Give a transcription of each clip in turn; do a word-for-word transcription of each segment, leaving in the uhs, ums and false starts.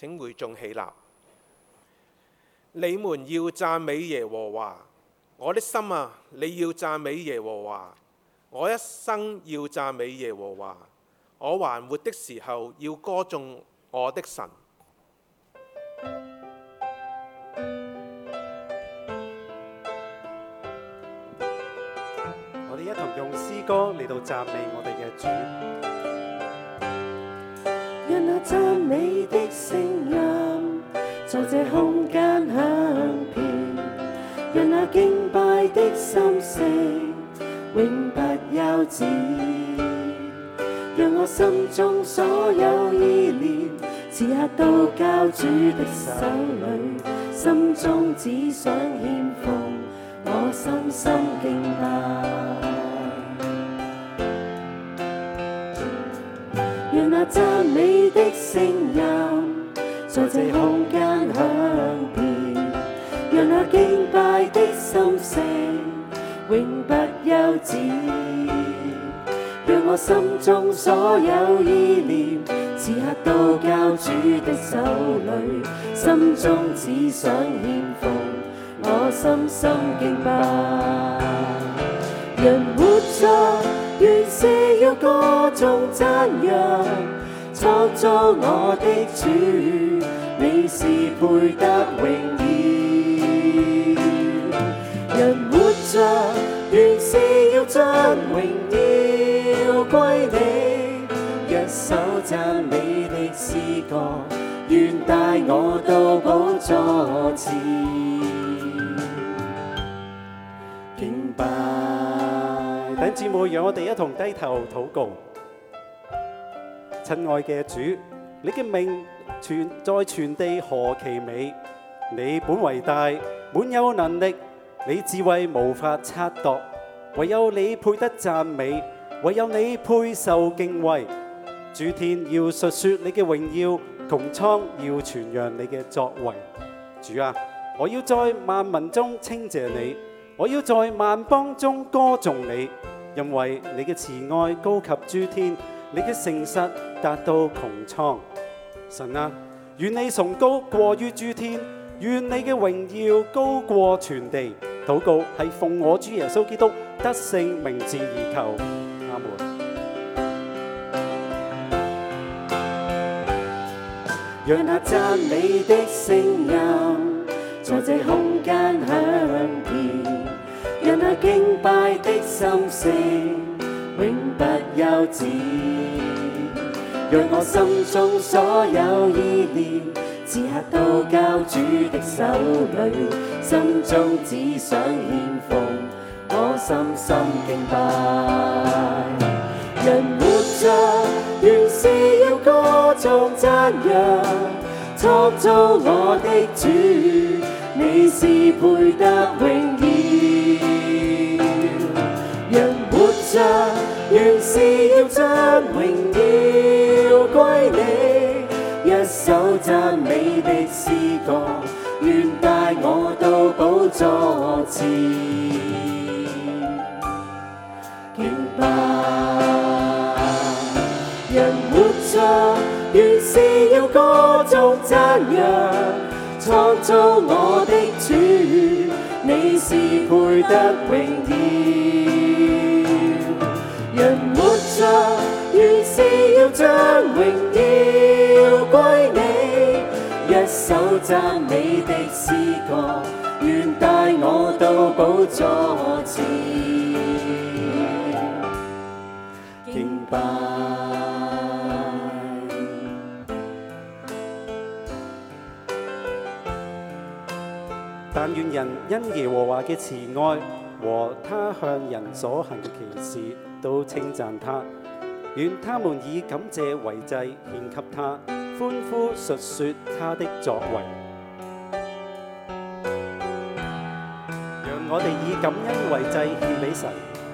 請會眾起立。你們要讚美耶和華，我的心啊，你要讚美耶和華，我一生要讚美耶和華，我還活的時候要歌頌我的神。 我哋一同用詩歌嚟到讚美我哋嘅主。 讓那讚美的聲音在這空間響遍，讓那敬拜的心聲永不休止。讓我心中所有意念，此刻都交主的手裏，心中只想獻奉我深深敬拜。讓那讚美的聲音在這空間響遍，讓那敬拜的心聲永不休止。讓我心中所有意念，此刻都交主的手裏，心中只想獻奉我深深敬拜。人活着原是要歌頌讚揚，創造我的主，你是配得榮耀。人活着原是要將榮耀歸你，一首讚美的詩歌，願帶我到寶座前敬拜。 弟兄姊妹，讓我哋一同低頭禱告。親愛嘅主，你嘅名全在全地何其美！你本為大，滿有能力，你智慧無法測度，唯有你配得讚美，唯有你配受敬畏。諸天要述說你嘅榮耀，穹蒼要傳揚你嘅作為。主啊，我要在萬民中稱謝你，我要在萬邦中歌頌你，因為你嘅慈愛高及諸天，你嘅誠實達到穹蒼。神啊，願你崇高過於諸天，願你嘅榮耀高過全地。禱告係奉我主耶穌基督得勝名字而求，阿門。 讓那讚美的聲音在這空間響遍，讓那敬拜的心聲永不休止。讓我心中所有意念，此刻都交主的手裏，心中只想獻奉我深深敬拜。人活着原是要歌頌讚揚，創造我的主，你是配得榮耀。人活着原是要將榮耀歸你，一首讚美的詩歌，願帶我到寶座前敬拜。人活着原是要歌頌讚揚，創造我的主，你是配得榮耀。人活着原是要將榮耀歸你，一首讚美的詩歌，願帶我到寶座前敬拜。 但願人因耶和華嘅慈愛和他向人所行嘅奇事都稱讚他，願他們以感謝為祭獻給他，歡呼述說他的作為。讓我哋以感恩為祭獻俾神。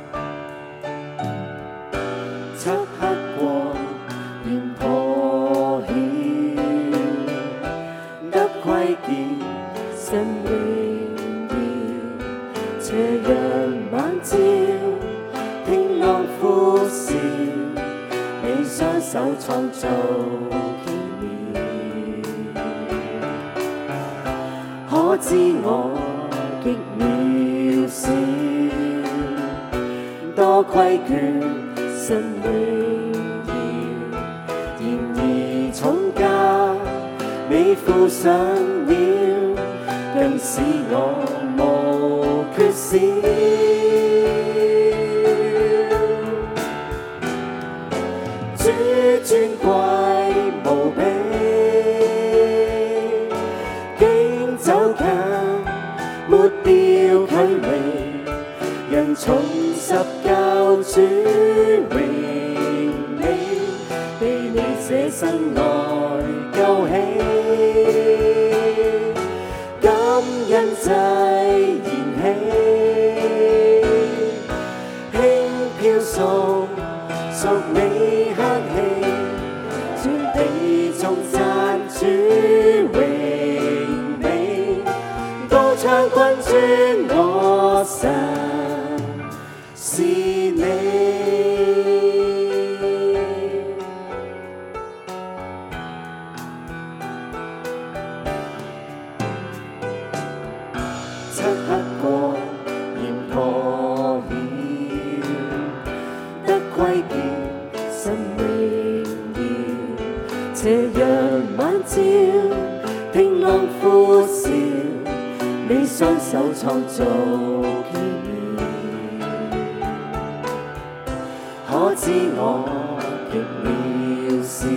漆黑過現破曉，得窺見神榮耀，斜陽晚照，聽浪呼嘯，你雙手創造奇妙。 可知我極渺小，多虧缺神榮耀，然而重價你付上了，更使我無缺少。主尊貴無比，竟走近，抹掉距離，人重拾救主榮美，被你這生愛救起，感恩祭燃起，輕飄送屬你香氣，全地中讚主榮美，高唱君尊我神是你。漆黑過現破曉，得窺見神榮耀，斜陽晚照，聽浪呼嘯，你雙手創造奇妙，可知我極渺小，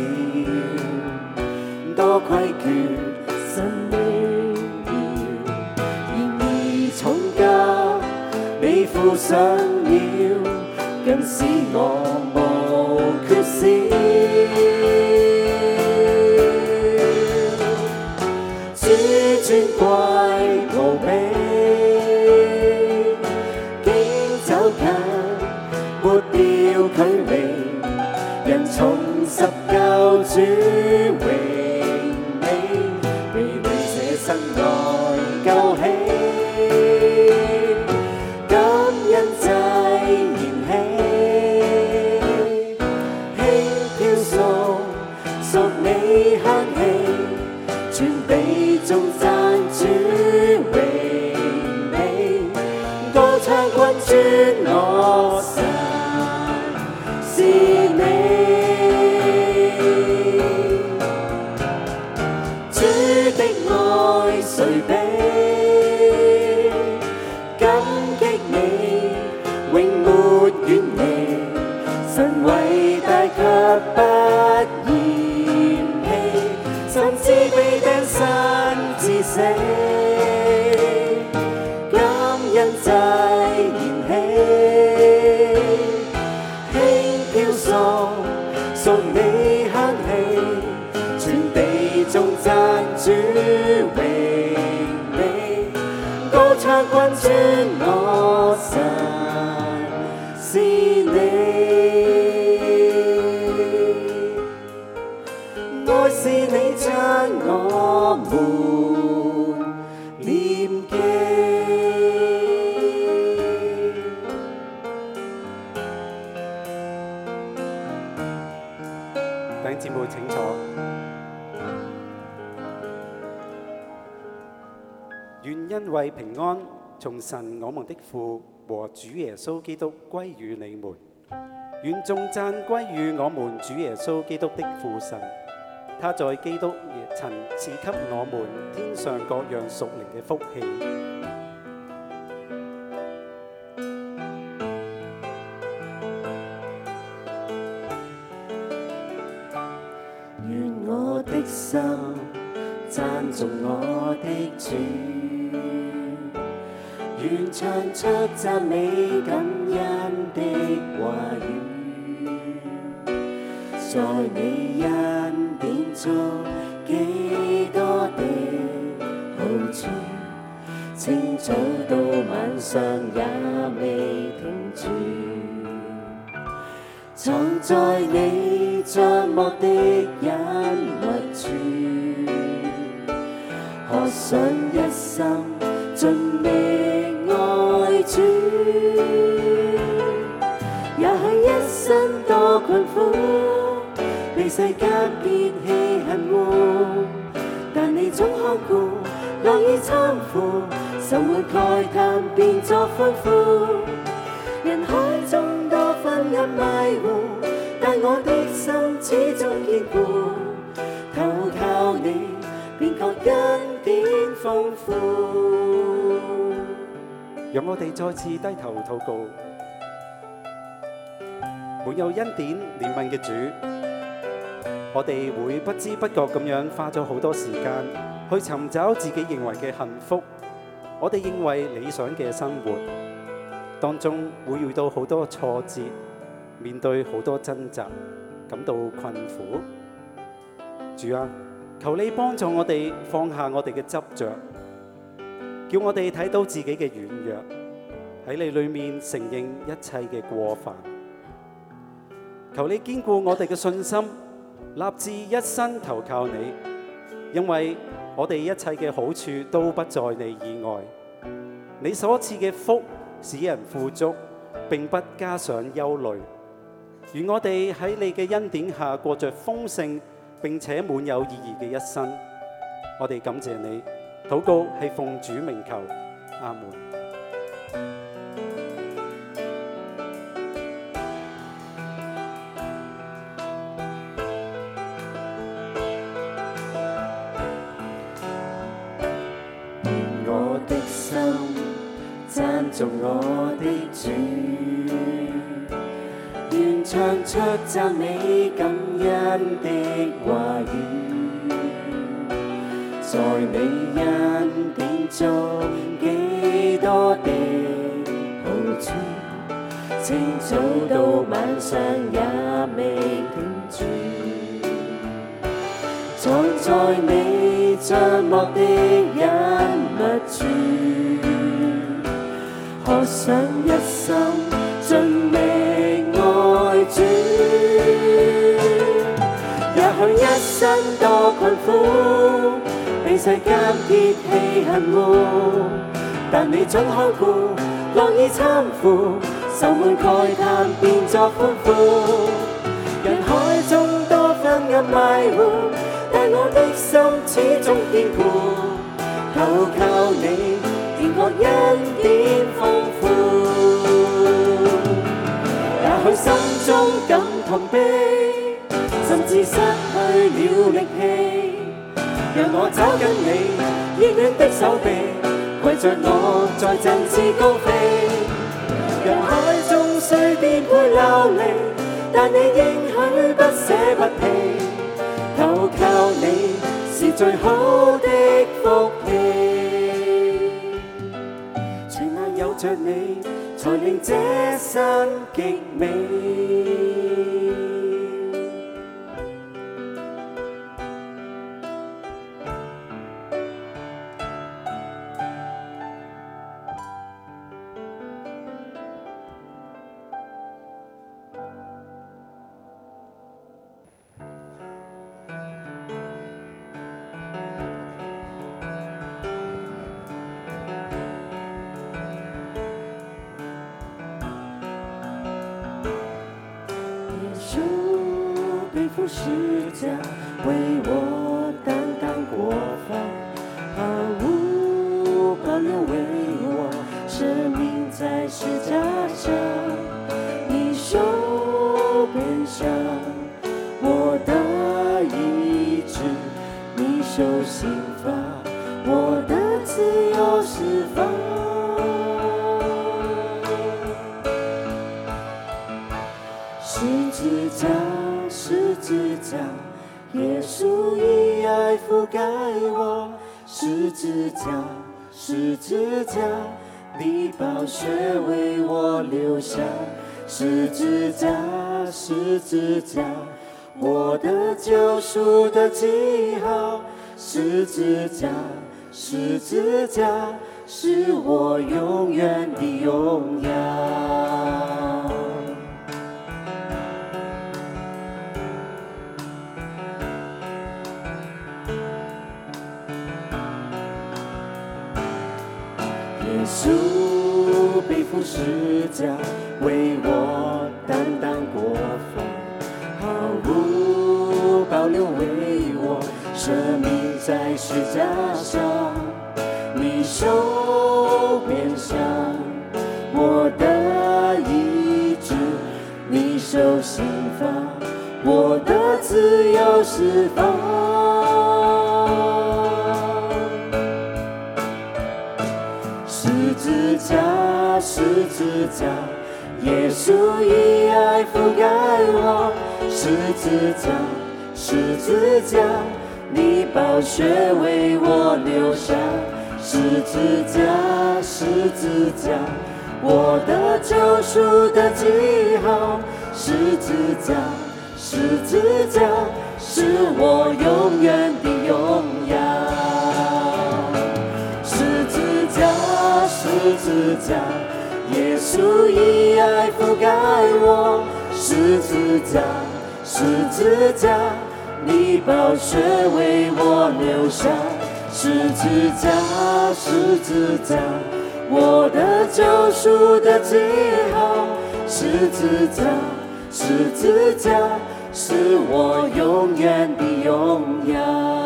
多虧缺神榮耀，然而重價你付上了，更使我無缺少。主尊貴無比，竟走近，抹掉距離，人重拾救主榮美，被你這生愛救起，感恩祭燃起，輕飄送屬你香氣，全地中讚主榮美，高唱君尊我神是你。主的愛誰比？感激你永沒遠離，神偉大卻不嫌棄，甚至被釘身致死，感恩祭燃起，輕飄送屬你香氣，全地中讚主榮美，高唱君尊我神是你。愛是你將我們念記。 弟兄姊妹請坐。願恩惠平安從神我們的父和主耶穌基督歸於你們。願頌讚歸於我們主耶穌基督的父神。他在基督也曾賜給我們天上各樣屬靈嘅福氣。 願我的心讚頌我的主，願唱出讚美感恩的話語，在你恩典中幾多的好處，清早到晚上也未停住，藏在你帳幕的隱密處，渴想一心盡力愛主，也許一生多困苦，被世間別棄恨惡，但你總看顧， 樂意參赴，心滿慨嘆變作歡呼。人海中多昏暗迷糊，但我的心始終堅固。投靠你，便覺恩典豐富。 讓我哋再次低頭禱告。滿有恩典憐憫嘅主，我哋會不知不覺咁樣花咗好多時間去尋找自己認為嘅幸福，我哋認為理想嘅生活，當中會遇到好多挫折，面對好多掙扎，感到困苦。主啊，求你幫助我哋放下我哋嘅執着，叫我哋睇到自己嘅軟弱，喺你裏面承認一切嘅過犯。求你堅固我哋嘅信心，立志一生投靠你，因為我哋一切嘅好處都不在你以外。你所賜嘅福使人富足，並不加上憂慮。願我哋喺你嘅恩典下過着豐盛並且滿有意義嘅一生。我哋感謝你，禱告係奉主名求，阿門。 頌我的主，願唱出讚美感恩的話語，在你恩典中幾多的好處，清早到晚上也未停住，藏在你帳幕的隱密處，渴想一生盡力愛主，也許一生多困苦，被世間撇棄恨惡，但你準看顧，樂意參赴，愁悶慨嘆變作歡呼。人海中多昏暗迷糊，但我的心始終堅固，投靠你，便覺恩典豐富。也許心中感同悲，甚至失去了力氣，讓我找緊你熱暖的手臂，攜着我在振翅高飛。人海中雖顛沛流離，但你應許不捨不棄，投靠你是最好的福氣。全賴有着你，才令這生極美。背負十架，為我擔當過犯，毫無保留為我捨命在十架上。你受鞭傷，我得醫治；你受刑罰，我得自由釋放。十字架，十字架，耶穌以愛覆蓋我。十字架，十字架，你寶血為我流下。十字架，十字架，我的救贖的記號。十字架，十字架，是我永遠的榮耀。耶穌背負十架，為我擔當過犯，毫無保留為我捨命在十架上。 手边上，我的医治，你手心法，我的自由释放。十字架，十字架，耶稣以爱覆盖我。十字架，十字架，你宝血为我流下。十字架，十字架，我的救赎的记号。十字架，十字架，是我永远的荣耀。十字架，十字架，耶稣以爱覆盖我。十字架，十字架，你宝血为我流下。十字架，十字架，我的救赎的记号。十字架，十字架，是我永远的荣耀。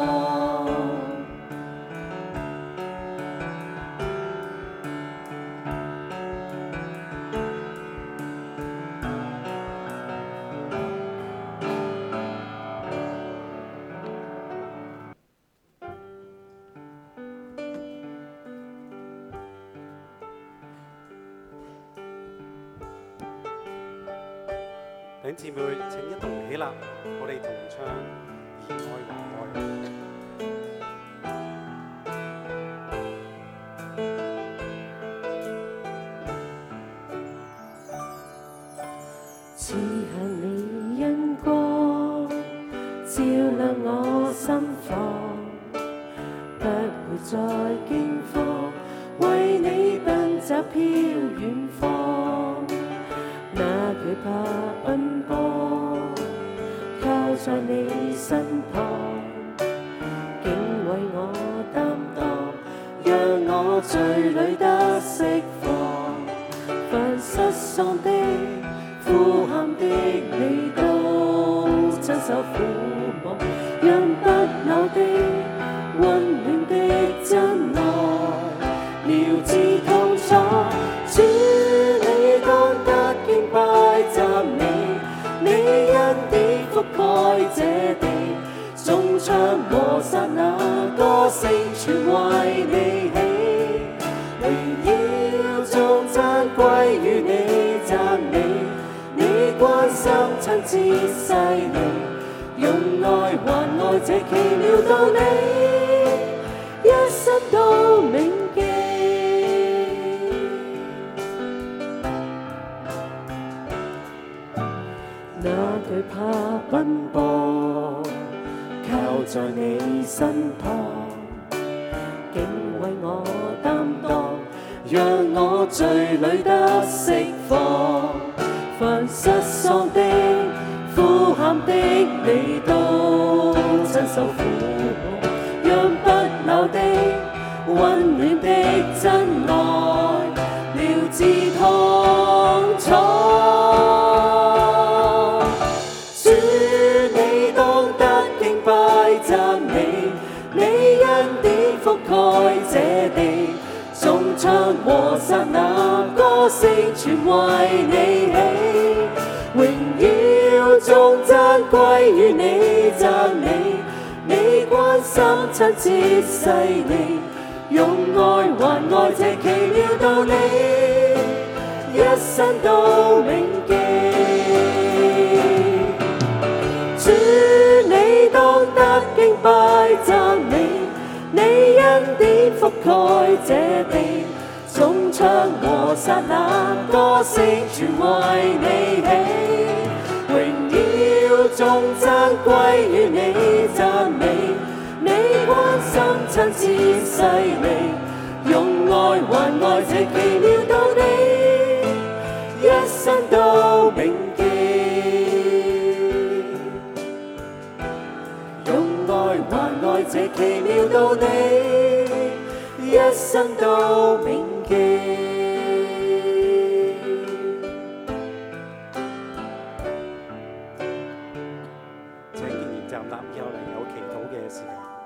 弟兄姊妹，請一同起立，我哋同唱《以愛還愛》。 賜下你恩光，照亮我心房，不會再驚慌，為你奔走飄遠方。那懼怕奔波，靠在你身旁，竟為我擔當，讓我罪裏得釋放。凡失喪的、呼喊的，你都親手撫摸，讓不朽的、溫暖的真愛療治痛楚。主你當得敬拜讚美，你恩典覆蓋這地，眾唱和散那歌聲全為你起，榮耀頌讚歸於你讚美，你關心親切細膩，用愛還愛這奇妙道理，一生都銘記。那懼怕奔波，靠在你身旁，竟為我擔當，讓我罪裏得釋放。凡失喪的、呼喊的，你都親手撫摸，讓不朽的、溫暖的真愛療治痛楚。讚美，你恩典覆蓋這地，眾唱和散那歌聲全為你起，榮耀頌讚歸於你讚美，你關心親切細膩，用愛還愛這奇妙道理，一生都銘記。主你當得敬拜讚美，你恩典覆蓋這地，眾唱和散那歌聲全為你起，榮耀頌讚歸於你讚美，你關心親切細膩，用愛還愛這奇妙道理，一生都銘記。還愛這奇妙道理，一生都銘記。 請仍然站立，以後嚟有祈禱嘅時間。